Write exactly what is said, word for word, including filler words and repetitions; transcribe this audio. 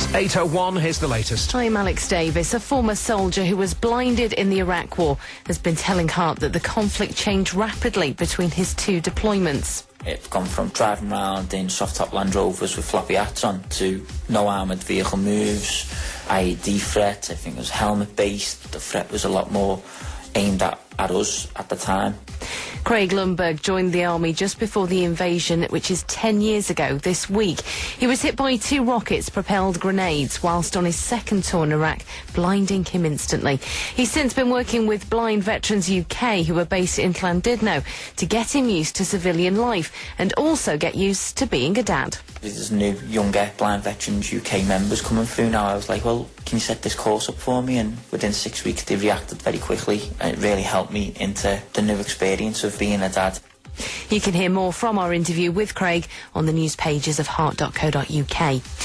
eight oh one, here's the latest. I'm Alex Davis. A former soldier who was blinded in the Iraq War has been telling Heart that the conflict changed rapidly between his two deployments. It's gone from driving around in soft-top Land Rovers with floppy hats on to no armoured vehicle moves, I E D threat. I think it was helmet-based. The threat was a lot more aimed at, at us at the time. Craig Lundberg joined the army just before the invasion, which is ten years ago this week. He was hit by two rockets-propelled grenades whilst on his second tour in Iraq, blinding him instantly. He's since been working with Blind Veterans U K, who are based in Llandudno, to get him used to civilian life and also get used to being a dad. There's new, younger Blind Veterans U K members coming through now. I was like, well, can you set this course up for me? And within six weeks, they reacted very quickly. And it really helped me into the new experience of being a dad. You can hear more from our interview with Craig on the news pages of heart dot co dot U K.